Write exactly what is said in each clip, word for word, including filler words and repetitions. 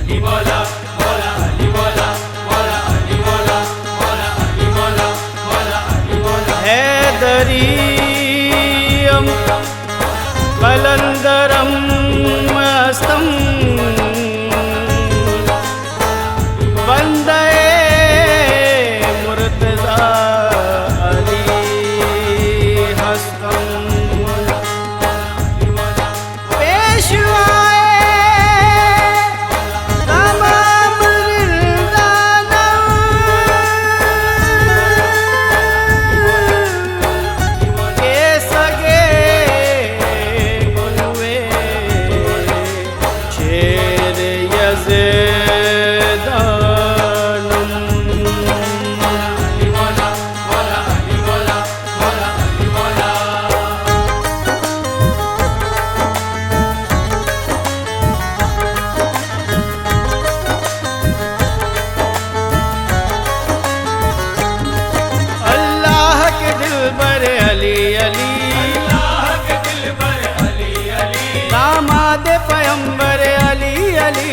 हैदरीयं कलंदरं मस्तं वंदे मुर्तजा अली हस्तं पेशवाए तमाम रिंदानम के सगे गुलवे शेर यज़दानम अल्लाह के दिल पर अली अली दामाद पैगंबर अली अली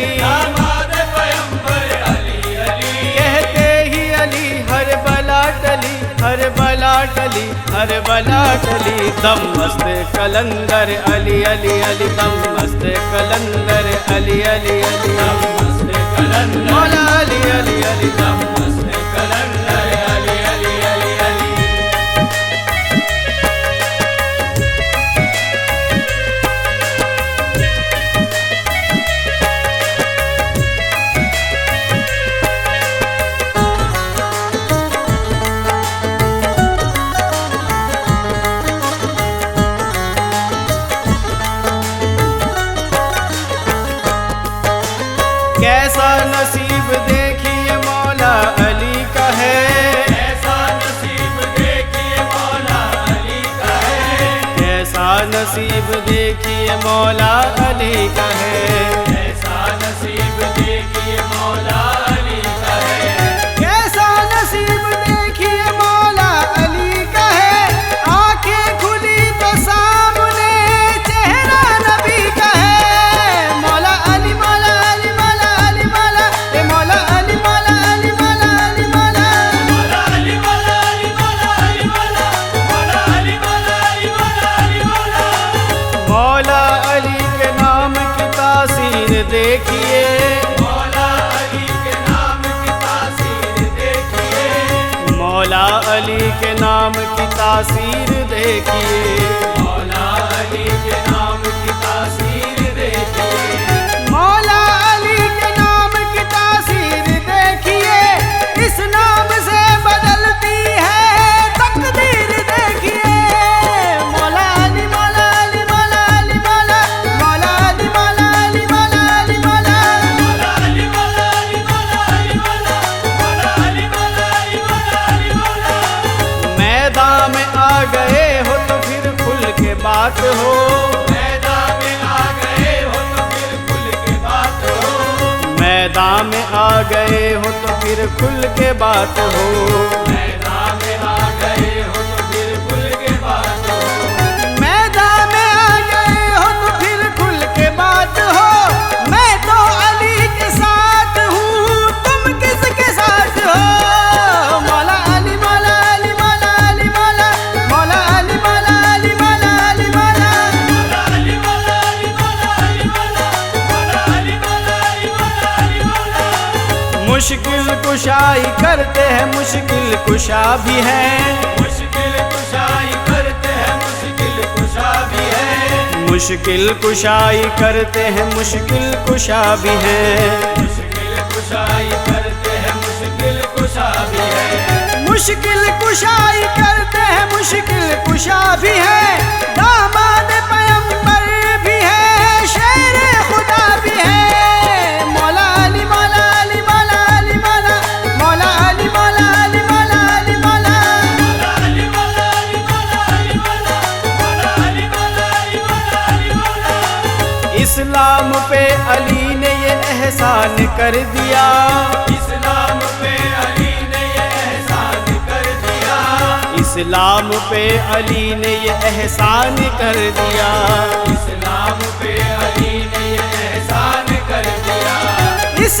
कहते ही अली हर बला टली हर बला टली हर बला टली दम मस्त कलंदर अली अली अली दम मस्त कलंदर अली अली अली मौला अली अली अली दम मस्त कलंदर अली अली अली अली कैसा नसीब देखिए मौला अली का है कैसा नसीब देखिए मौला अली का है कैसा नसीब देखिए मौला अली का है कैसा नसीब देखिए मौला अली का है कैसा नसीब देखिए मौला अली का है आंखें खुली तो सामने चेहरा नबी का है मौला अली मौला अली मौला अली मौला ए मौला अली मौला अली मौला अली मौला मौला अली मौला अली मौला अली मौला मौला अली मौला अली मौला अली मौला मौला अली के नाम की तासीर देखिए मौला अली के नाम की तासीर देखिए मौला अली के नाम की तासीर देखिए मौला अली के नाम की तासीर देखिए मौला अली के नाम की तासीर देखिए इस नाम से बदलती है तकदीर देखिए मौला अली मौला अली मौला अली मौला मौला अली मौला अली मौला अली मौला मौला अली मौला अली मौला अली मौला मौला अली मौला अली मौला अली मौला मैदान में आ गए हो तो फिर खुल के बात हो मैदान में आ गए हो तो फिर खुल के बात हो मैदान में आ गए हो तो फिर खुल के बात हो मैदान में आ गए हो तो फिर खुल के बात हो मैदान में आ गए हो तो फिर खुल के बात हो मैं तो अली के साथ हूँ तुम किसके साथ हो मौला अली मौला अली मौला अली मौला मौला अली मौला अली मौला अली मौला मौला अली मौला अली मौला अली मौला मौला अली मौला अली मौला अली मौला मुश्किल कुशाई करते हैं मुश्किल कुशा भी है मुश्किल कुशाई करते हैं मुश्किल कुशा भी है मुश्किल कुशाई करते हैं मुश्किल कुशा भी है मुश्किल कुशाई करते हैं मुश्किल कुशा भी है मुश्किल कुशाई करते हैं मुश्किल कुशा भी है दामाद पैगंबर भी है शेर खुदा भी है मौला अली मौला अली मौला अली मौला मौला अली मौला अली मौला अली मौला मौला अली मौला अली मौला अली मौला मौला अली मौला अली मौला अली मौला इस्लाम पे अली ने ये एहसान कर दिया इस्लाम पे अली ने ये एहसान कर दिया इस्लाम पे अली ने ये एहसान कर दिया इस्लाम पे अली ने ये एहसान कर दिया इस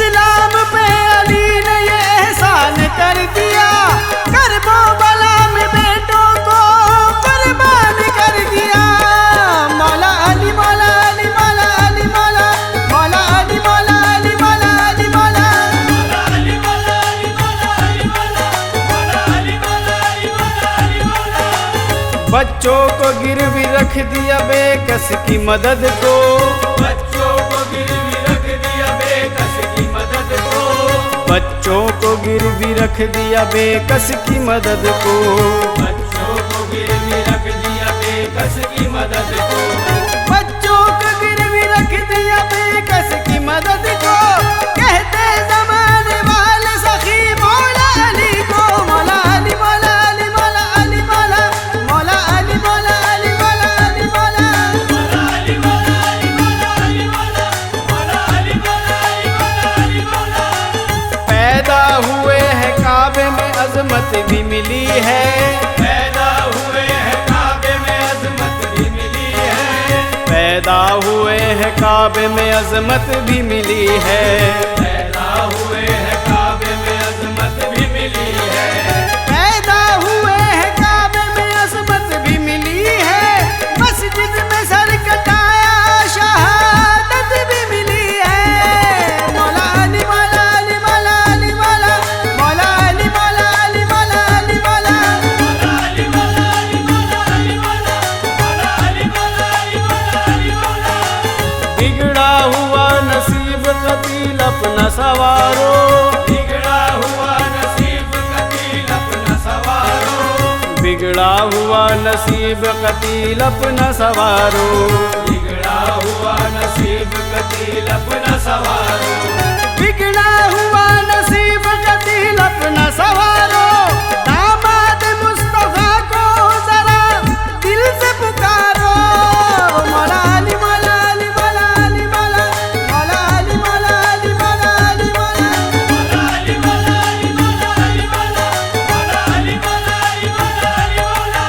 बच्चों को गिरवी रख दिया बेकस की मदद को, बच्चों को गिरवी रख दिया बेकस की मदद को, बच्चों को गिरवी रख दिया बेकस की मदद को, बच्चों को गिरवी रख दिया बेकस की मदद को, बच्चों को गिरवी रख दिया बेकस की मदद को। कहते जमाने वाले सखी मौला अली को, मौला अली मौला अली मौला अली मौला मौला अली मौला अली मौला अली मौला मौला अली मौला अली मौला अली मौला मौला अली मौला अली मौला अली मौला। पैदा हुए हैं काबे में अजमत भी मिली है, पैदा हुए हैं काबे में अजमत भी मिली है, पैदा हुए हैं काबे में अजमत भी मिली है, पैदा हुए हैं काबे में अजमत भी मिली है, पैदा हुए हैं काबे में अजमत भी मिली है। मस्जिद में सर कटाया शहादत भी मिली है। मौला अली मौला अली मौला अली मौला मौला अली मौला अली मौला अली मौला मौला अली मौला अली मौला अली मौला मौला अली मौला अली मौला अली मौला। बिगड़ा हुआ नसीब कतील अपना सवारो, बिगड़ा हुआ नसीब कतील अपना सवारो, बिगड़ा हुआ नसीब कतील अपना सवारो, बिगड़ा हुआ नसीब कतील अपना सवारो, बिगड़ा हुआ नसीब कतील अपना सवारो। दामाद मुस्तफा को जरा दिल से पुकारो। मौला अली मौला अली मौला अली मौला मौला अली मौला अली मौला अली मौला मौला अली मौला अली मौला अली मौला मौला अली मौला अली मौला अली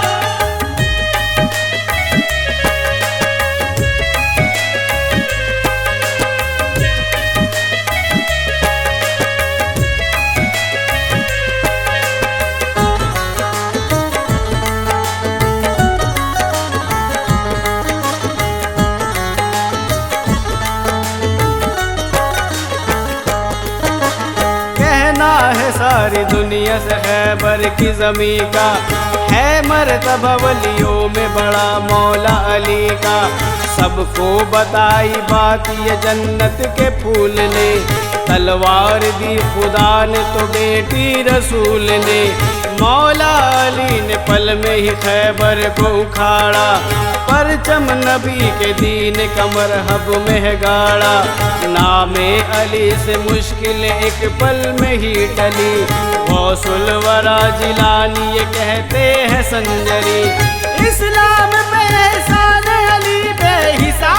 मौला। कहना है सारी दुनिया से खैबर की जमी का, है मर्तबा वलियों में बड़ा मौला अली का। सबको बताई बात ये जन्नत के फूल ने, तलवार दी खुदा ने तो बेटी रसूल ने। मौला अली ने पल में ही खैबर को उखाड़ा, परचम नबी के दीन कमर हब में गाड़ा। नामे अली से मुश्किल एक पल में ही टली, गौसुल वरा जिलानी ये कहते हैं संजरी। इस्लाम पे एहसान अली बेहिसाब